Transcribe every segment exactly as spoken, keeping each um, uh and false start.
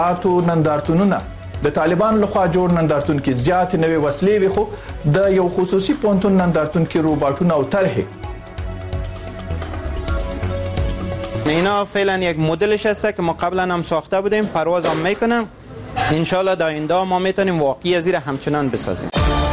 اتو نندارتونونه د طالبانو لخوا جوړ نندارتون کې زیات نوې وسلې وي خو د یو خصوصي پونتون نندارتون کې روباټونه او طرحه اینا فعلا یک مدلش هست که ما قبلا هم ساخته بودیم، پرواز هم میکنم. انشالله در آینده ما میتونیم واقعی از این همچنان بسازیم.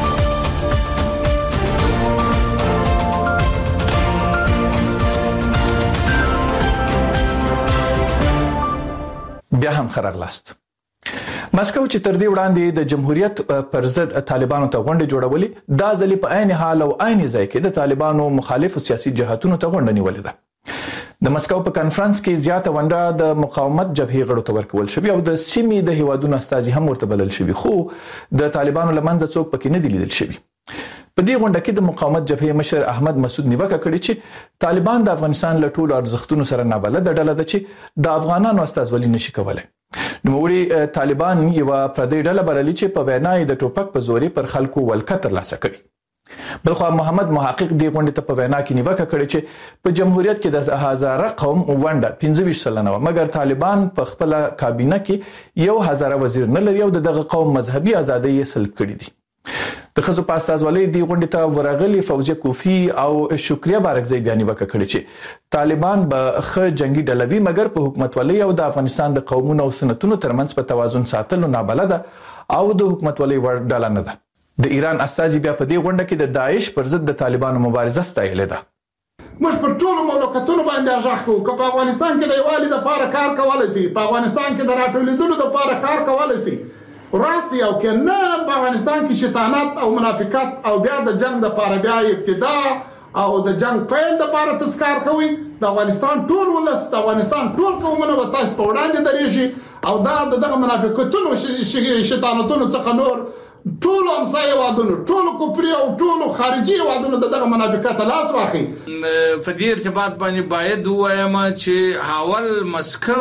بیا هم خرغلاست. مسکو چې تر دې وړاندې د جمهوریت پر ضد طالبانو ته غونډه جوړولې، دا ځلې په عین حال او عین ځای کې د طالبانو مخالف سیاسي جهاتونو ته غونډه نیولې ده. د مسکو په کانفرنس کې زیاته ونډه د مقاومت جبهې غړو ته ورکول شوې او د سیمې د هیوادونو استازي هم ورته بلل شوي، خو د طالبانو لمنځه څوک پکې نه دي لیدل شوي. په دې غونډه کې د مقاومت جبهې مشر احمد مسعود نیوکه کړې چې طالبان د افغانستان له ټولو ارزښتونو سره نابلده ډله ده چې د افغانانو استازولي نشي کولای. نوموړي طالبان یو پردی ډله بللې چې په وینا یې د ټوپک په زوري پر خلکو ولکه ترلاسه کړي. بلخو محمد محقق دی غونډه ته په وینا کې نیوکه کړې چې په جمهوریت کې د هزاره قوم ونډه پنځه ویشت سلنه و، مګر طالبان په خپل کابینه کې یو هزاره وزیر نه لري او دغه قوم مذهبي ازادي یې سلب کړې دي. د خزو پاستازولۍ دی غونډه ته ورغلي فوزیه کوفی او شکریه بارکزی بیان وکړ چې طالبان به خ جنگي ډلوي مګر په حکومت ولې او د افغانستان د قومونو او سنتونو ترمنځ په توازن ساتلو نابلده او د حکومت ولې ور ډله نه ده. د ایران استازي بیا په دې غونډه کې د داعش پر ضد د طالبانو مبارزه ستایلې ده. موږ پر ټولو مملکتونو باندې ارزښت کوو چې په افغانستان کې د یووالي لپاره کار کولای شي، په افغانستان کې د راټولېدلو لپاره کار کولای شي، راسي او کې نه په افغانستان کې شیطانت او منافقت او بیا د جنگ لپاره بیا ابتدا او د جنگ پیل لپاره تذکار کوي. د افغانستان ټول ولس، د افغانستان ټول قومونه وستاسو په وړاندې درېږي او دا دغه منافقتونو شیطانتونو څخه نور ټولو همسایه وادونو، ټولو کفري او ټولو خارجي وادونو دغه منافقت لاس واخلي. په دې ارتباط باندې باید ووایم چې حاول مسکو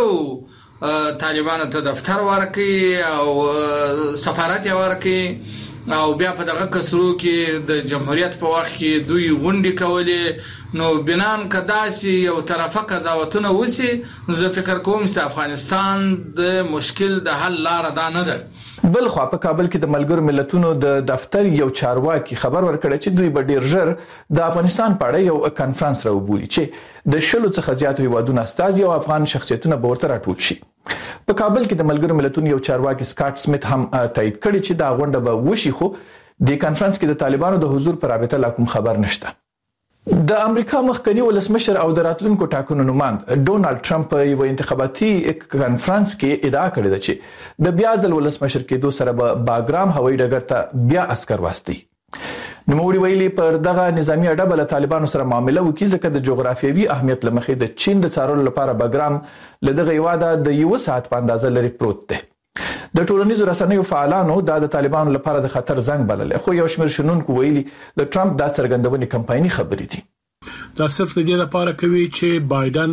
طالبانو ته دفتر ورکړي او سفارت یې ورکړي او بیا په دغه کسرو کې د جمهوریت په وخت کې دوی غونډې کولې، نو بنان کداسي یو طرفه قضاوتونه وسی. زه فکر کوم چې افغانستان د مشکل د حل لار ده نه ده. بل خو په کابل کې د ملګرو ملتونو د دفتر یو چارواکي خبر ورکړی چې دوی به ډیر ژر د افغانستان په اړه یو کانفرنس راوبولي چې د شلو څخه زیاتو هیوادونو استازي او افغان شخصیتونه به ورته راټول شي. په کابل کې د ملګرو ملتونو یو چارواکي سکاټ سمیت هم تایید کړی چې دا غونډه به وشي، خو د کانفرنس کې د طالبانو د حضور پر رابطه لا کوم خبر نشته. د امریکا مخکنی ولسمشر او د راتلونکو ټاکنو نوماند ډونالد ټرمپ په یو انتخاباتي کانفرنس کې ادعا کړې ده چې د بیا ځل ولسمشر کېدو سره به باګرام هوایي ډګر ته بیا عسكر واستي. نوموړي ویلي پر دغه نظامی اډه بل طالبانو سره معامله وکړي ځکه د جغرافیوي اهمیت لمخې د چین د څارلو لپاره باګرام لدغه یواده د یو ساعت په اندازه لري پروت دی. د ټولنیزو رسنیو فعالانو دا د طالبانو لپاره د خطر زنګ بلل، خو یو شمېر شنونکو ویلي د ټرمپ دا څرګندونې کمپایني خبرې دي. دا صرف د دې لپاره کوي چې بایدن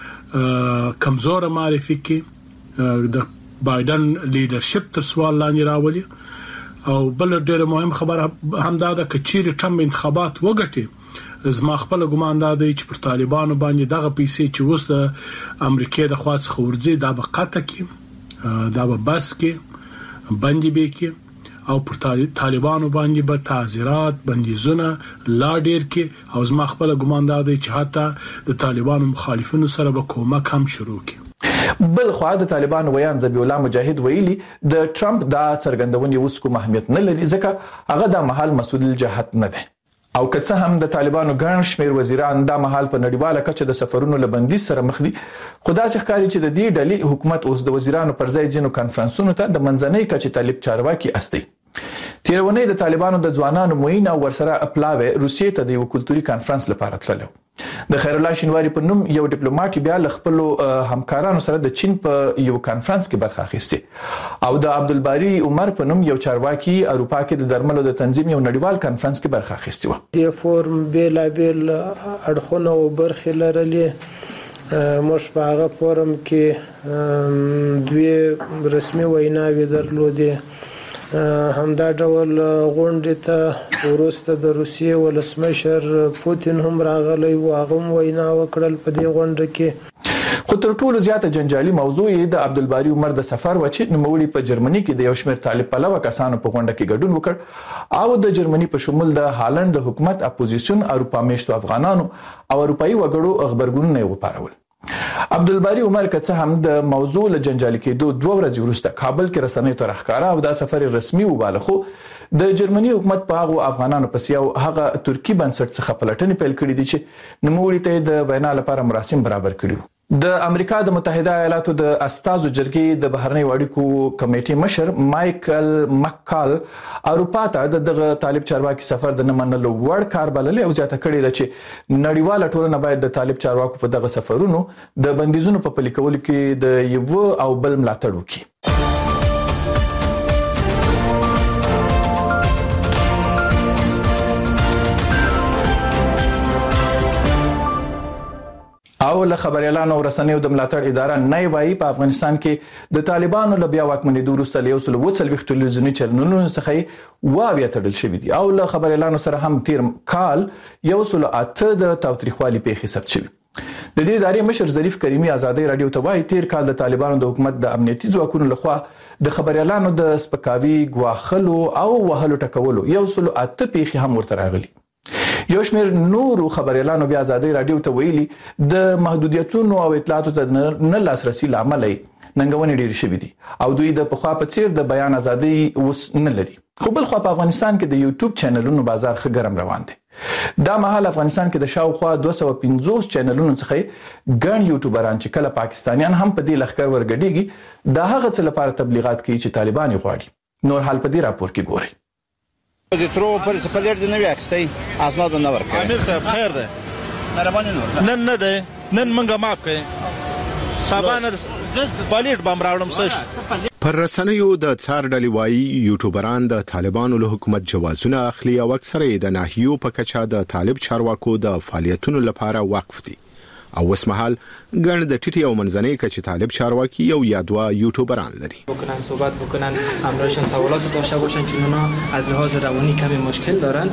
کمزور معرفي کړي، د بایدن لیدرشپ تر سوال لاندې راولي. او بل ډېر مهم خبره هم دا ده چې چیرې ټرمپ انتخابات وګټي، زما خپل ګمان دا دی چې پر طالبانو باندې دغه پیسې چې اوس د امریکا د خوا څخه ورځي دا به قطع کړي، دا به بس کې بندي به کې او پر طالبانو باندې به تعزیرات بندیزونه لا ډیر کې. او زما خپل ګمان دا دی چې حتی د طالبانو مخالفینو سره به کومک هم شروع کړي. بل خو د طالبان ویان ذبیح الله مجاهد ویلي د ټرمپ دا څرګندونې اوس کوم اهمیت نه لري ځکه هغه د محل مسؤل جهت نه ده. او که څه هم د طالبانو ګڼ شمېر وزیران دا مهال په نړیواله کچه د سفرونو له بندیز سره مخ دي، خو داسې ښکاري چې د دې ډلې حکومت اوس د وزیرانو پر ځای ځینو کانفرنسونو ته د منځنۍ کچې طالب چارواکي استي. تیرونی د طالبانو د ځوانانو موین او ورسره اپلاوي روسیې ته د یو کلتوري کانفرنس لپاره تللو. د خیر الله شینواری په نوم یو ډیپلوماټ بیا ل خپل همکارانو سره د چین په یو کانفرنس کې برخه اخیسته او د عبدالباری عمر په نوم یو چارواکي اروپا کې د درملو د تنظیم یو نړیوال کانفرنس کې برخه اخیسته و. د فورم بیل بیل اړخونه او برخې لرلې. موږ په هغه فورم کې دوی رسمي ویناوې درلودې. همدا ډول غونډې ته وروسته د روسیې ولسمشر پوتین هم راغلی و، هغه هم وینا وکړل په دې غونډه کې. خو تر ټولو زیاته جنجالي موضوع یې د عبدالباری عمر د سفر و چې نوموړي په جرمني کې د یو شمېر طالب پلوه کسانو په غونډه کې ګډون وکړ او د جرمني په شمول د هالند د حکومت اپوزیسیون اروپا میشتو افغانانو او اروپایي وګړو خبرګونونه وپارول. عبدالباری عمر که څه هم د موضوع له جنجالي کېدو دوه ورځې وروسته کابل کې رسنیو ته راښکاره او دا سفر رسمي وباله، خو د جرمني حکومت په هغه افغانانو پسې او هغه ترکی بنسټ څخه پلټنې پیل کړې دي چې نوموړي ته د وینا لپاره مراسم برابر کړي. د امریکا د متحده ایالاتو د استازو جرګې د بهرنی اړیکو کمیټې مشر مایکل مکال اروپا ته دغه طالب چارواکي سفر د نه منلو وړ کار بللی او زیاته کړې ده چې نړیواله ټولنه باید د طالب چارواکو په دغه سفرونو د بندیزونو په پلي کولو کې د یو او بل ملاتړ وکړي. او له خبريالانو او رسنیو د ملاتړ اداره نه وایي په افغانستان کې د طالبانو له بیا واکمنېدو وروسته له یو سل او څلوېښت ټلویزیوني چینلونو څخه واویا تړل شوي دي او له خبريالانو سره هم تیر کال یو سل اته د تاوتریخوالي پیښې ثبت شوي. د دې ادارې مشر ظریف کریمي ازادي رادیو ته وایي تیر کال د طالبانو د حکومت د امنیتي ځواکونو لخوا د خبريالانو د سپکاوي غواخلو او وهلو ټکولو یو سل اته پیښې هم ورته راغلي. یو شمېر نورو خبريالانو بیا ازادي رادیو ته ویلي د محدودیتونو او اطلاعاتو ته نه لاسرسي لامل ننګونې ډېرې شوې دي او دوی د پخوا په څیر د بیان ازادي اوس نه لري. خو بل خو په افغانستان کې د یوټیوب چینلونو بازار ښه ګرم روان دی. دا مهال افغانستان کې د شاوخوا دوه سوه پنځوس چینلونو څخه ګڼ یوټیوبران چې کله پاکستانیان هم په دې لښکر ورګډېږي دا هغه څه لپاره تبلیغات کوي چې طالبان یې غواړي. نور حال په دې راپور کې ګورئ. ترو پر سپلیر دی نوی اخستای اسناد نه ورکړي. امیر صاحب خیر ده مهرباني نور نن نه ده نن منګه ماپ کړي سبانه پالیټ بم راوړم سش پر رسنیو د څار ډلې وایي یوټیوبران د طالبانو له حکومت جوازونه اخلي او اکثره د ناحیو په کچا د طالب چارواکو د فعالیتونو لپاره وقف دي او وسمحال ګڼ د ټیټي او منځنۍ کچې طالب چارواکي یو یا دوه یوټیوبران لري. بکنن صحبت بکنن همراهشان سوالات داشته باشن چون اونا از لحاظ روانی کمی مشکل دارن.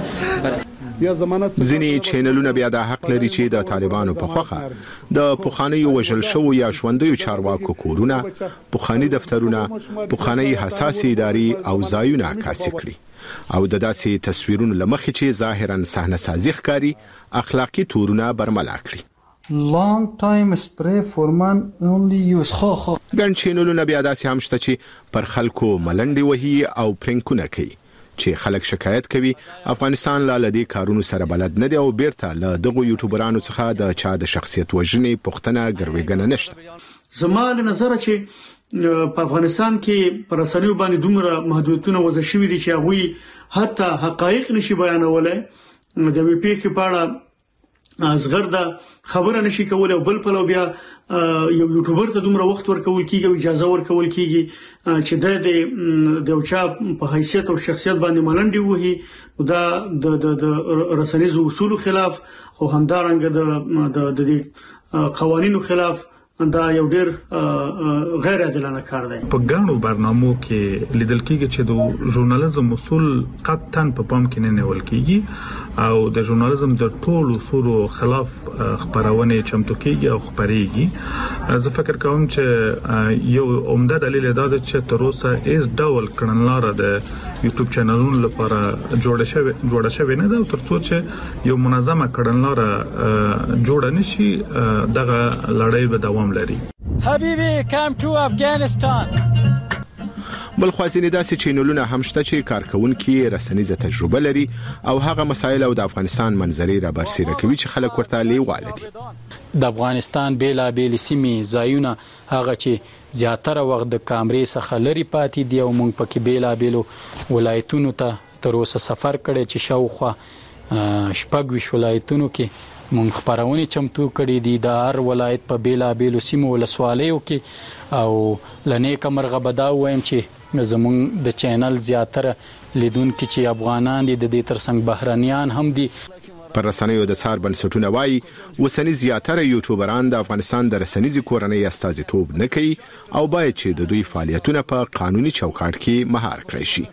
ځینې چینلونه بیا د حق لري چې د طالبانو په خوخه د پوخانیو وژل شو یا ژوندیو چارواکو کورونه، پوخانی دفترونه، پوخانی حساسې ادارې او ځایونه عکاسي کړي او د داسې تصویرونو لمخې چې ظاهرا صحنه سازي ښکاري اخلاقی تورونه برملا کړي. long time spray for man only use خو خو ګڼ چینلونه بیا داسې هم شته چې پر خلکو ملنډې وهي او پرنکونه کوي چې خلک شکایت کوي افغانستان لا لدی کارونو سره بلد نه دی او بیرته له دغه یوټیوبرانو څخه د چا د شخصیت وژنې پوښتنه ګروېږنه نشته. زما له نظر چې په افغانستان کې پر رسنیو باندې دومره محدودیتونه وضع شوي دي چې هغوی حتی حقایق نشي بیانولای. د وی پی کې پاړه ازغر دا خبره نشي کولای او بل په بیا یو یوټیوبر ته دومره وخت ورکول کیږي او اجازه ورکول کیږي چې د د اوچا په حیثیت او شخصیت باندې ملنډي وهي دا د د رسنیزو اصول خلاف او همدارنګه د د قوانینو خلاف دا یو ډیر غیر عادلانه کار دی. په ګڼو برنامو کې لیدل کیږي چې د ژورنالیزم اصول قطعاً په پام کې نه نیول کیږي او د ژورنالیزم د ټولو اصولو خلاف خبرونه چمتو کیږي او خبريږي. زه فکر کوم چې یو عمده دلیل دا ده چې تر اوسه هیڅ ډول کړنلاره د یوټیوب چینلونو لپاره جوړه شوی جوړه شوی نه ده تر څو چې یو منظمه کړنلاره جوړه نشي دغه لړۍ به دوام لري. حبيبي come to Afghanistan. بل خوازینې داسې چینلونه هم شته چې کارکونکي رسنیزه تجربه لري او هغه مسایل او د افغانستان منظرې را برسېره کوي چې خلک ورته لیواله دي. د افغانستان بیلا بیل سیمې ځایونه هغه چې زیاتره وخت د کامرې څخه لري پاتې دي او موږ پکې بیلا بیلو ولایتونو ته تر اوسه سفر کړی چې شاوخوا شپږ ویشت ولایتونو کې مونږ خبرونه چمتو کړي دي د هر ولایت په بیلا بیلو سیمو ولسوالیو کې او لنې کمرغه بدا وایم چې زمونږ د چینل زیاتره لیدونکو چې افغانان دي د دې ترڅنګ بهرانيان هم دي. پر رسنیو د څار بنسټونه وایي وسنی زیاتره یوټیوبران د افغانستان د رسنیزي کورنۍ استازیتوب نه کوي او باید چې د دوی فعالیتونه په قانوني چوکاټ کې مهار کړي شي.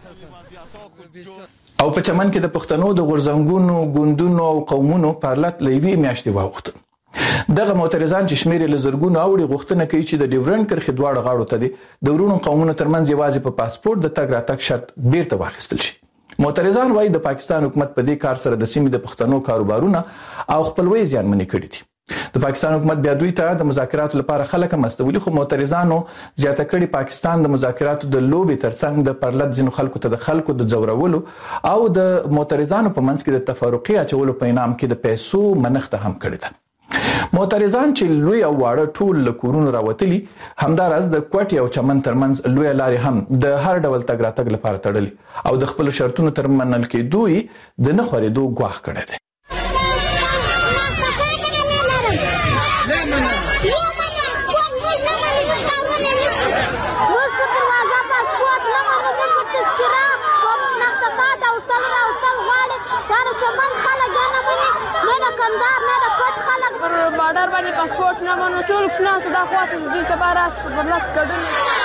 او په چمن کې د پښتنو د غورځنګونو ګوندونو او قومونو پرلط لوي میاشتې واوښته. دغه معترضان چې شمیر له زرګونو اوړي غوښتنه کوي چې د ډیورنډ کرښې دواړه غاړو ته د ورونو قومونو ترمنځ یوازې په پاسپورت د تګ راتګ شرط بیرته واخیستل شي. معترضان وايي د پاکستان حکومت په دې کار سره د سیمې د پښتنو کاروبارونه او خپلوي زیانمنې کړي دي. د پاکستان حکومت بیا دوی ته د مذاکراتو لپاره خلک مستولي، خو معترضانو زیاته کړي پاکستان د مذاکراتو د لوبې ترڅنګ د پرلط ځینو خلکو ته د خلکو د ځورولو او د معترضانو په منځ کې د تفرقې اچولو په انعام کې د پیسو منښت هم کړې ده. معترضان چې لوی او واړه ټول له کورونو راوتلي، همداراز د کوټې او چمن ترمنځ لوی لارې هم د هر ډول تګ راتګ لپاره تړلي او د خپل شرطونو تر منل کېدو د نه خورېدو ګواښ کړی دی. بارډر باندې پاسپورت نه مونږ ټول شنه صدا خاصه دي سبا راس په بلک کډل.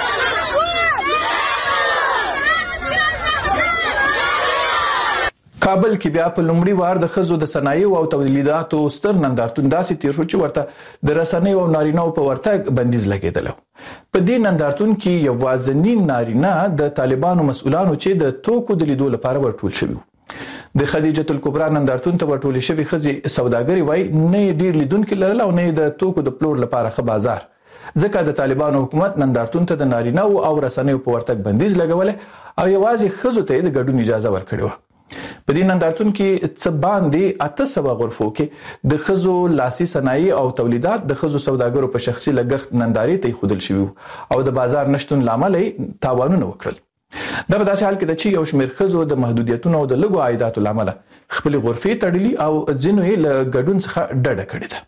کابل کې بیا په لومړي وار د ښځو د صنایعو او تولیداتو ستر نندارتون داسې تیر شو چې ورته د رسنیو او نارینه‌و په ورتګ بندیز لګېدلی. په دې نندارتون کې یوازینی نارینه د طالبانو مسؤلانو چې د توکو د لیدو لپاره ورټول شوي وو. د خدیجه الکبرا نندارتون ته ورټولې شوې ښځې سوداګري وایي نه یې ډېر لیدونکي لرل او نه یې د توکو د پلور لپاره ښه بازار، ځکه د طالبانو حکومت نندارتون ته د نارینه‌و او رسنیو په ورتګ بندیز لګولی او یوازې ښځو ته یې د ګډون اجازه ورکړې وه. په دې نندارتون کې څه باندې اته سوه غرفو کې د ښځو لاسي صنایع او تولیدات د ښځو سوداګرو په شخصي لګښت نندارې ته ایښودل شوي وو او د بازار نشتون له امله یې تاوانونه وکړل. دا په داسې حال کې ده چې یو شمېر ښځو د محدودیتونو او د لږو عایداتو له امله خپلې غرفې تړلي او ځینو یې له ګډون څخه ډډه کړې ده.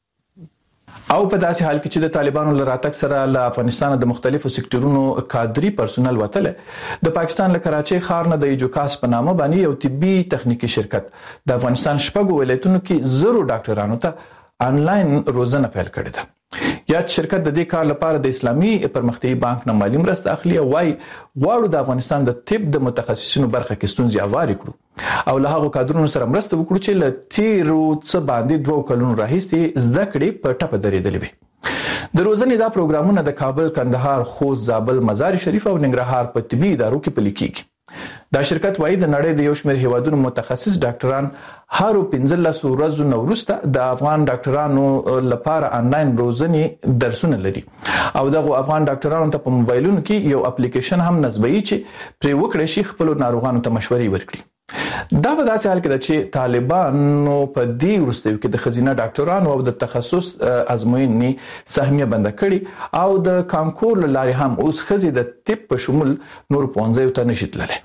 او په داسې حال کې چې د طالبانو له راتګ سره له افغانستان د مختلفو سکتورونو کادري پرسونل وتلی، د پاکستان له کراچۍ ښار نه د ایجوکاس په نامه باندې یو طبي تخنیکي شرکت د افغانستان شپږو ولایتونو کې زرو ډاکټرانو ته آنلاین روزنه پیل کړې ده. یاد شرکت د دې کار لپاره د اسلامي پرمختیایي بانک نه مالي مرسته اخلي او وايي غواړو د افغانستان د طب د متخصصینو برخه کې ستونزې هوارې کړو او له هغو کادرونو سره مرسته وکړو چې له تیرو څه باندې دوه کلونو راهیسې زده کړې په ټپه درېدلې وي. د روزنې دا پروګرامونه د کابل، کندهار، خوست، زابل، مزار شریف او ننګرهار په طبي ادارو کې پلي کیږي. دا شرکت وايي د نړۍ د یو شمېر هیوادونو متخصص ډاکټران هارو پنځلس ورځو نه وروسته د افغان ډاکټرانو لپاره آنلاین روزنې درسونه لري او دغه افغان ډاکټرانو ته په موبایلونو کې یو اپلیکیشن هم نصبوي چې پرې وکړي شي خپل ناروغانو ته مشورې ورکړي. دا په داسې حال کې ده چې طالبانو په دې وروستیو کې د ښځینه ډاکټرانو او د تخصص ازموینې سهمیه بنده کړي او د کانکور له لارې هم اوس ښځې د طب په شمول نور پوهنځیو ته نشي تللی.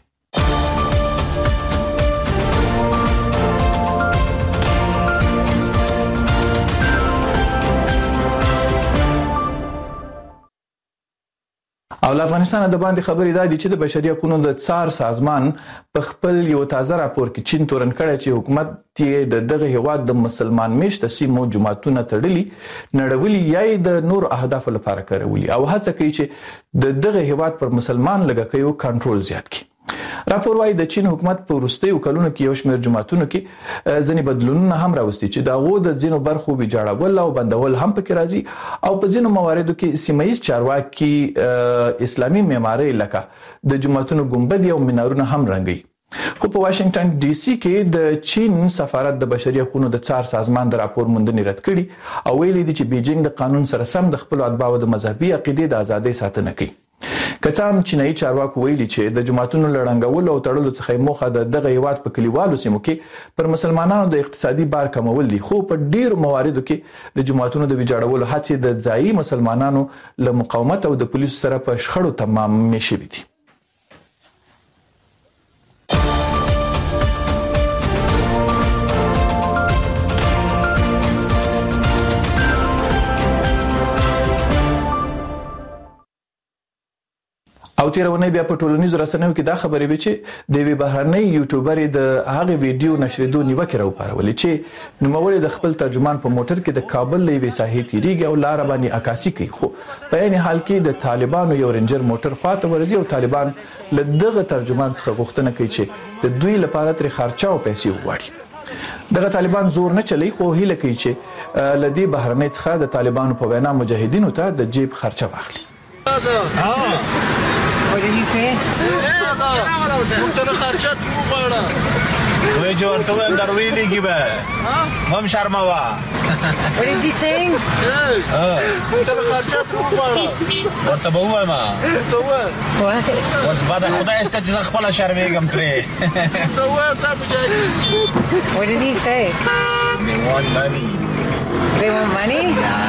او له افغانستان د باندې خبرې دا دي چې د بشري حقوقو د څار سازمان په خپل یو تازه راپور کې چین تورن کړی چې حکومت یې د دغه هیواد د مسلمان میشته سیمو جماعتونه تړلي، نړولي یا یې د نور اهدافو لپاره کارولي او هڅه کوي چې د دغه هیواد پر مسلمان لږکیو کنټرول زیات کړي. راپور وايي د چین حکومت په وروستیو کلونو کې یو شمېر جماعتونو کې ځینې بدلونونه هم راوستي چې د هغو د ځینو برخو ویجاړول او بندول هم پکې راځي او په ځینو مواردو کې سیمه ییز چارواکي اسلامي معمارۍ لکه د جماعتونو ګنبد او منارونه هم رنګوي. خو په واشنگټن ډي سي کې د چین سفارت د بشري حقوقو د څار سازمان د راپور موندنې رد کړي او ویلي دي چې بیجینګ د قانون سره سم د خپل اتباعو د مذهبي عقیدې د ازادۍ ساتنه کوي. که څه هم چینایي چارواکو ویلي چې د جماعتونو له ړنګولو او تړلو څخه یې موخه د دغه هیواد په کلیوالو سیمو کې پر مسلمانانو د اقتصادي بار کمول دي، خو په ډیرو مواردو کې د جماعتونو د ویجاړولو هڅې د ځایي مسلمانانو له مقاومت او د پولیسو سره په شخړو تمامې شوي دي. او تیرونه بیا په ټولنیزو رسنیو کې دا خبرې وی چې د وی بهرنۍ یوټیوبرې د هغه ویډیو نشریدو نیوکه راوپارولې چې نوموړی د خپل ترجمان په موټر کې د کابل له وی ساحې تیریږي او لار باندې عکاسي کوي، خو په عین حال کې د طالبانو یو رنجر موټر خواته ورځي او طالبان له دغه ترجمان څخه غوښتنه کوي چې د دوی لپاره تر خرچه او پیسې وغواړي. دغه طالبان زور نه چلی خو هیله کوي چې لدی بهرنۍ څخه د طالبانو په وینا مجاهدینو ته د جیب خرچه واخلي. وای چې ورته وایم درویلېږي به هم شرموه. What is he saying? ورته به ووایم اوس بده خدای شته چې زه خپله شرمېږم ترې. What did he say? They want money. They want money?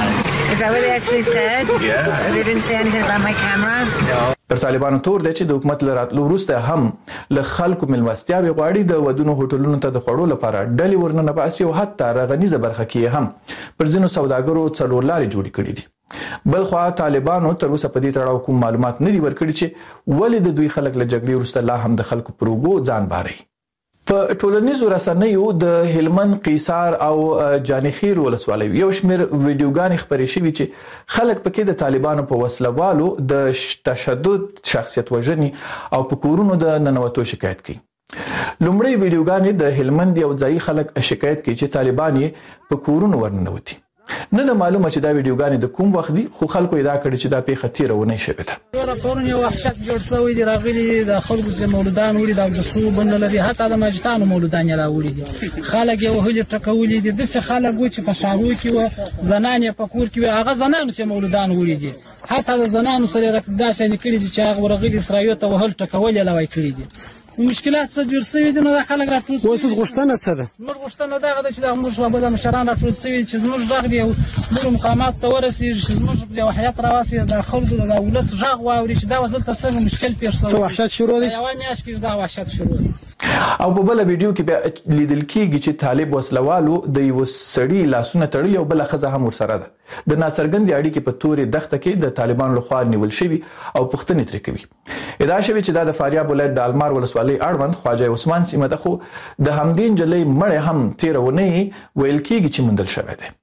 Is that what they actually said? Yeah. They didn't say anything about my camera? No. پر طالبانو تور دی چې د حکومت له راتلو وروسته هم له خلکو ملمستیاوې غواړي د ودونو هوټلونو ته د خوړو لپاره ډلې ورننه باسي او حتی رغنیزه برخه کې هم پر ځینو سوداګرو څلور لارې جوړې کړې دي. بل خو طالبانو تر اوسه په دې تړاو کوم معلومات نه دي ورکړي چې ولې د دوی خلک له جګړې وروسته لا هم د خلکو پروګو ځان باري. په ټولنیزو رسنیو د هلمند قیصار او جانخیر ولسوالۍ یو شمېر ویډیوګانې خپرې شوي چې خلک پکې د طالبانو په وسلوالو د تشدد شخصیت وژنې او په کورونو د ننوتو شکایت کوي. لومړی ویډیوګانې د هلمند یو ځایي خلک شکایت کوي چې طالبان یې په کورونو ورننوتي. نه د معلومه چې دا ویډیوګانې د کوم وخت دي خو خلکو ادعا کړي چې دا پیښه تیره ونی شوې ده. راپورونه یو وحشت جوړ شوی دی راغلي د خلکو چې مولودان وړي د جسو بند لري حتی د ماجتانو مولودان یې راوړي دي. خلک یو هلي ټکولي دي د څه خلک چې په شارو کې و زنانې په کور کې هغه زنانو چې مولودان وړي دي حتی د زنانو سره داسې نه کړي چې هغه ورغلي اسرائیل ته وهل ټکول لوي کړی دي. مشکلات څه جوړ شوی دي نو د خلک راټول اوس غوښتنه څه ده؟ موږ غوښتنه دا ده چې د موږ شوبه د مشران راټول شوی چې موږ دغه یو موږ مقامات ته ورسیږي چې موږ یو حیات راواسي د خلکو د ولس ژغ واوري چې دا وسلته څه مشکل پیښ شوی. څه وحشت شروع دي؟ یو میاش کې دا وحشت شروع دي. او په بل ویډیو کې بیا لیدل کېږي چې طالب وسلوالو د یو سړي لاسونه تړلي او بل خزه هم ورسره ده. د ناڅرګندې اړیکې په تورې دښته کې د طالبانو لخوا نیول شوی او پوښتنې ترې کوي. ادعا شوی چې دا د فاریاب ولایت د المار ولسوالۍ اړوند خواجه عثمان سیمه ده خو د همدې نجلۍ مړی هم تیره ونې ویل کېږي چې موندل شوی دی.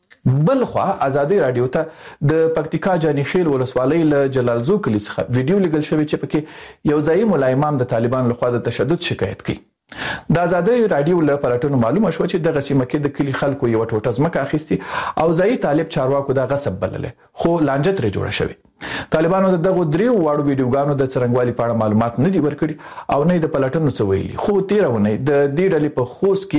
بل خو ازادي رادیو ته د پکتیکا جانخیل ولسوالۍ له جلالزو کلی څخه ویډیو لیږل شوی چې پکې یو ځایي ملا امام د طالبانو لخوا د تشدد شکایت کوي. د ازادي رادیو له پلټنو معلومه شو چې دغه سیمه کې د کلی خلکو یو ټوټه ځمکه اخیستي او ځایي طالب چارواکو دا غصب بلله خو لانجه ترې جوړه شوې. طالبانو د دغه دریو واړو ویډیوګانو د څرنګوالي په اړه معلومات نه دي ورکړي او نه د پلټنو څه ویلي. خو تیرونه د دې ډلې په خوست کې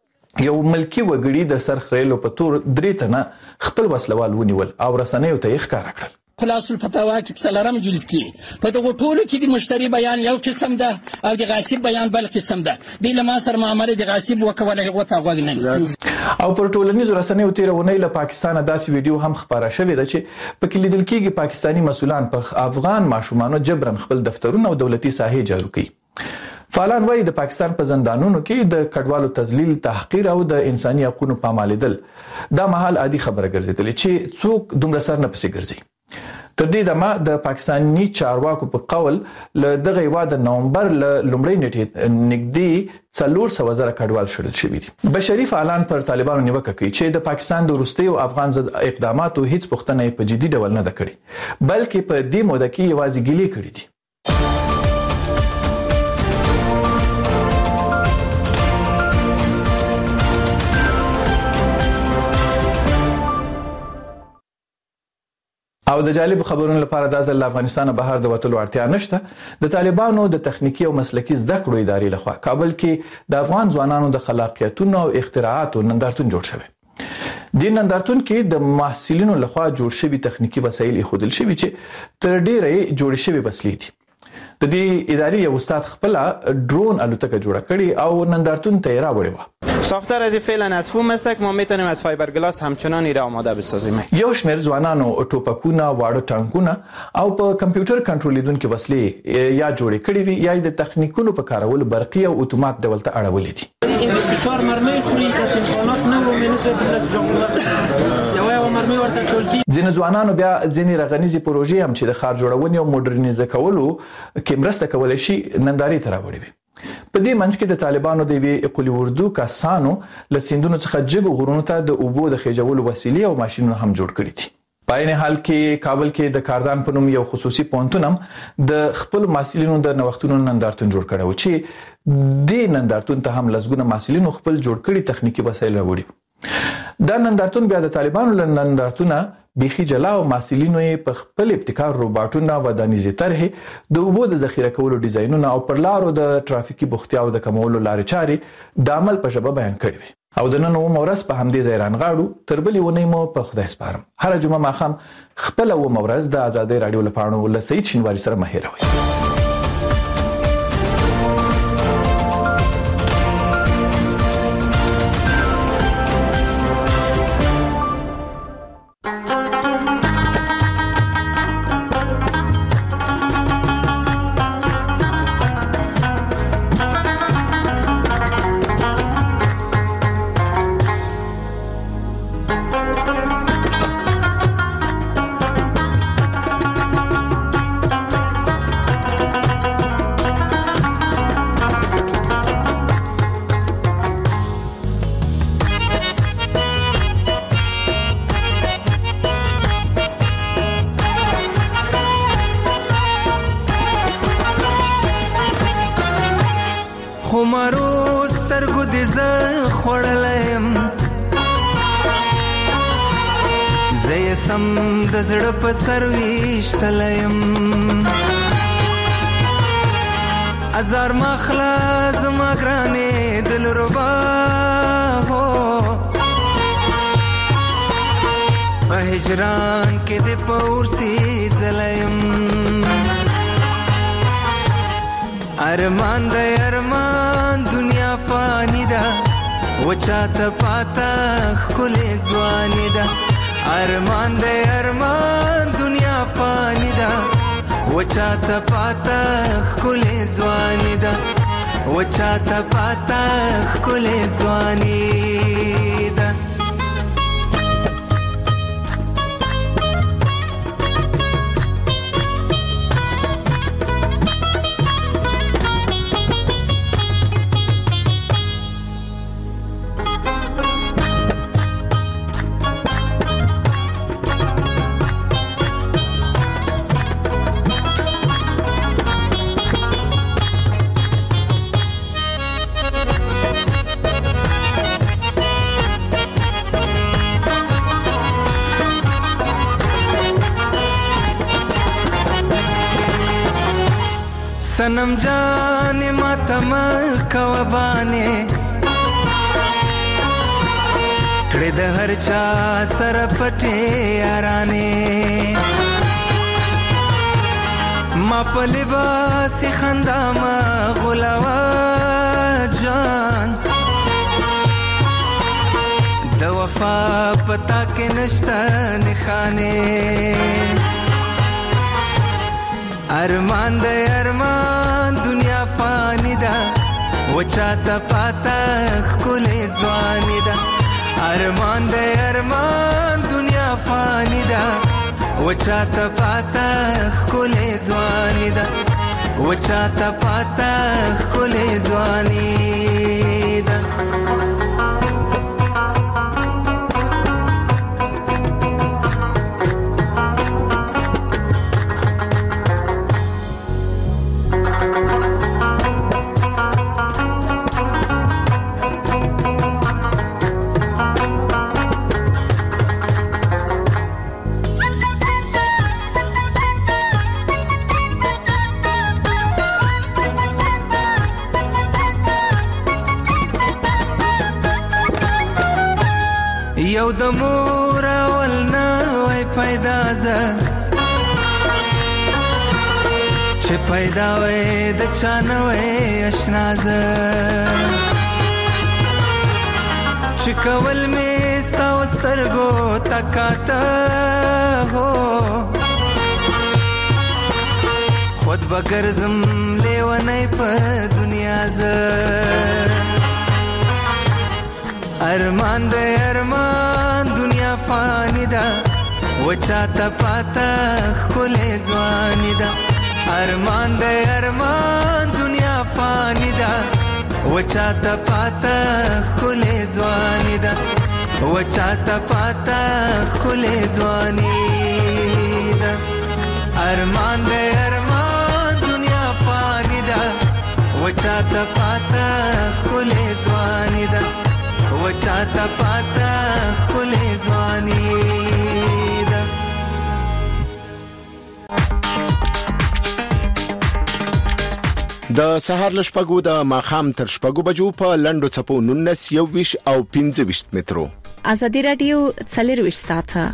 یو ملکی وګړي د سرخریلو په تور درې تنه خپل وسلوال ونیول او رسنیو ته یې ښکاره کړل. خلاص الفتاوا کې څلورم جلد کې په دغه ټولو کې د مشتری بیان یو قسم ده او د غاصب بیان بل قسم ده. د لما سره معاملې د غاصب وکولای غوته غوږ نه او پر ټولنیزو رسنیو تیرونه له پاکستان داسې ویډیو هم خبره شوې ده چې پکې لیدل کېږي پاکستانی مسؤلان په افغان ماشومانو جبرن خپل دفترونه او دولتي ساحې جارو کوي. فعالان وایي د پاکستان په زندانونو کې د کډوالو تذلیل، تحقیر او د انساني حقوقو پامالیدل دا مهال عادي خبره ګرځېدلې چې څوک دومره سر نه پسې ګرځي. تر دې دمه د پاکستاني چارواکو په قول له دغه هیواد د نومبر له لومړۍ نیټې نږدې څلور سوه زره کډوال شړل شوي دي. بشري فعالان پر طالبانو نیوکه کوي چې د پاکستان د وروستیو افغان ضد اقداماتو هیڅ پوښتنه په جدي ډول نه ده کړې بلکې په دې موده کې یوازې ګیلې کړې دي. او د جالب خبرونو لپاره د ځل افغانستان بهر د وټلو اړتیا نشته. د طالبانو د تخنیکی او مسلکی زده کړو ادارې لخوا کابل کې د افغان ځوانانو د خلاقیتونو او اختراعاتو نندارتون جوړ شوی. د نندارتون کې د محصلینو لخوا جوړ شوی تخنیکی وسایل خودل شوی چې تر ډیره جوړ شوی وسلې دي. د دې ادارې یو استاد خپل درون الوتکه جوړه کړې او نندارتون ته راوړې و. ساختار از فعلا از فوم است که ما میتونیم از فایبرگلاس همچنان ایره آماده بسازیم. یو شمېر ځوانانو ټوپکونه، واړه ټانکونه او په کمپیوټر کنټرولیدونکو وسلې یا جوړې کړې وي یا د تخنیکونو په کارولو برقي او اتومات ډول ته اړولې دي. چهار مرمۍ خوري که امکانات نه و منسبت د جمهوریت یو یو مرمۍ ورته ټول کی. ځینې ځوانانو بیا ځینې رغنیزي پروژې هم چې د ښار جوړونې او موډرنیزه کولو کې مرسته کولای شي نندارې ته راوړي وي. په دې منځ کې د طالبانو د وی اقلی اردو کسانو له سیندونو څخه جګو غرونو ته د اوبو د خېجولو وسیلې او ماشينونه هم جوړ کړي دي. په عین حال کې کابل کې د کاردان په نوم یو خصوصي پوهنتون هم د خپل محصلینو د نوښتونو نندارتون جوړ کړی و چې د نندارتون ته هم لسګونه محصلینو خپل جوړ کړي تخنیکی وسایل راوړي. دا نندارتون بیا د طالبانو له نندارتونه بيخي جلا او محصلینو په خپل ابتکار روباټونه ودانیزي طرحې د اوبو د ذخیره کولو ډیزاینونه او پر لارو د ترافیکي بوختیاو د کمولو لارې چارې د عمل په ژبه بیان کړي وي. او د نن و مورس په همدې ځای رانغاړو تر بلې ونې مو په خدای سپارم. هر جمعه ماخام خپل و مورس د آزادۍ رادیو لپاره ول سید شینواری سره مهیروي. سرويشتلم ازار مخلا زما گرانه دل ربا هو په هجران کې د پورسي زلم ارمان د ارمان دنیا فانی ده وچاته پاتا خل ځواني ده ارمان د ارمان دنیا فانی ده وچاته پاتا خل ځواني ده وچاته پاتا خل ځواني ده सनम जाने मातम कवबाने कड़े द हर चा सर पटे याराने मा पलिबासी खंदा मा गुलावा जान द वफा पता के नश्ता निखाने ارمان د ارمان دنیا فانی ده وچاته پاتا خل ځواني ده ارمان د ارمان دنیا فانی ده وچاته پاتا خل ځواني ده وچاته پاتا خل ځواني ده یو د مور اول نه وای پیدا ز چې پیدا وای د چانه وای آشنا ز چې کول می ستا وسترګو تکاته هو خود بګرزم لیونی په دنیا ز ارمان د ارمان دنیا فانی ده وچاته پاتا خل ځواني ده ارمان د ارمان دنیا فانی ده وچاته پاتا خل ځواني ده وچاته پاتا پاتا خلې ځواني ده ارمان دې ارمان دنیا فانی ده وچاته پاتا خلې ځواني ده وچاته پاتا خلې ځواني ده د سهار لشپګو د ماخام تر شپګو بجو په لندو چپو نونس یو ویش او پنځه ویش مترو ازادي رادیو څلور ویش ساعته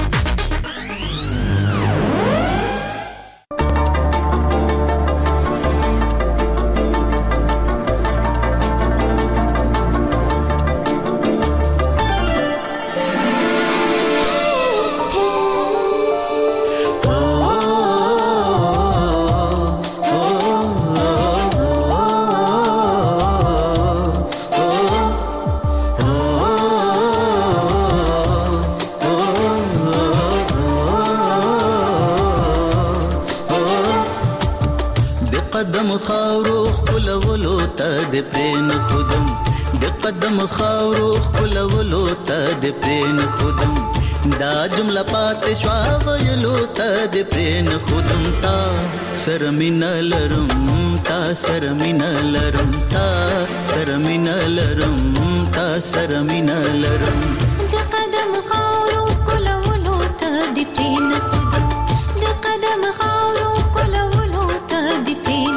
خاورو خلولو ته د پرین خودم د قدم خاورو خلولو ته د پرین خودم دا جمله پاتې شوا ویلو ته د پرین خودم تا سرمین لرم تا سرمین لرم تا سرمین لرم تا سرمین لرم د قدم خاورو خلولو ته د پرین خودم د قدم خاورو خلولو ته د پرین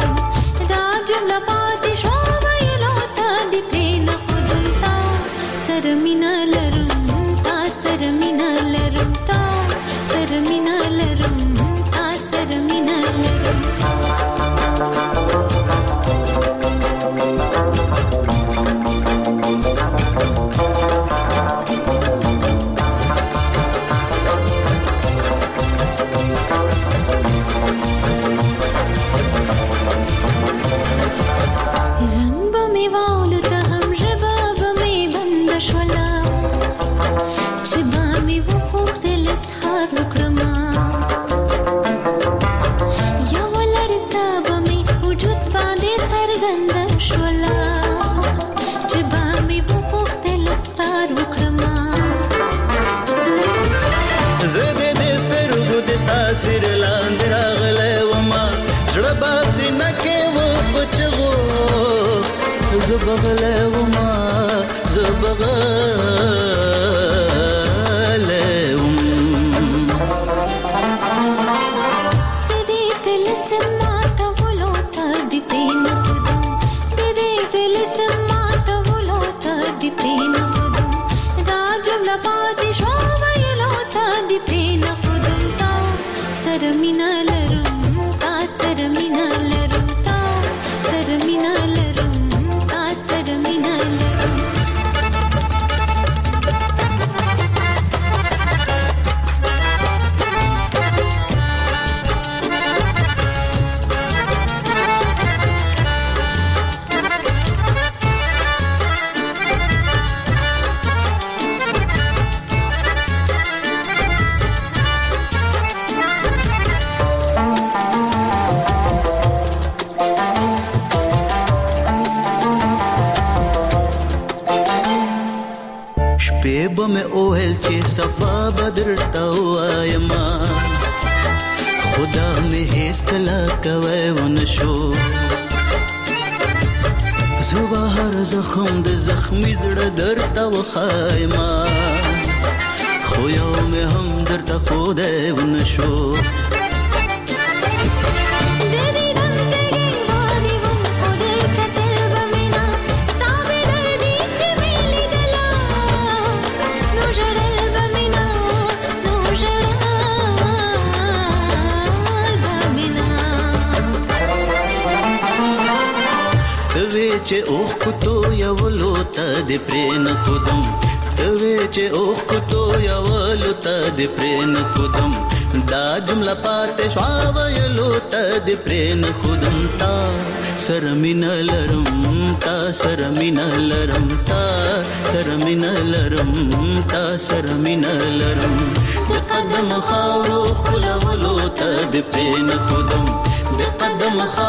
سرمینه لرم تا سرمینه لرم تا سرمینه لرم تا سرمینه لرم سر لاند راغله وما زړه باسي نکه و پچغو زبغله وما زبغله وم دې دل سمات ولو ته دې پین خودم دې دل سمات ولو ته دې پین خودم دا جمله پاتې شو ویلو ته دې پین خودم تا سرمینه لرم تا سرمینه لرم تا سرمینه لرم تا سرمینه لرم بم اوهل چې صفا بدر تا وایما خدا مې هیڅ کلا کوي ونشو زوبه هر زخم د زخمی زړه درته وخایما خو یو مې هم درته خو دی ونشو چې اوخ کوتو یولو ته د پرین خودم توی چې اوخ کوتو یولو ته د پرین خودم دا جمله پاتې شوا ویلو ته د پرین خودم تا سرمین لرم تا سرمین لرم تا سرمین لرم تا سرمین لرم د قدم خاورو خلولو ته د پرین خودم د قدم خاورو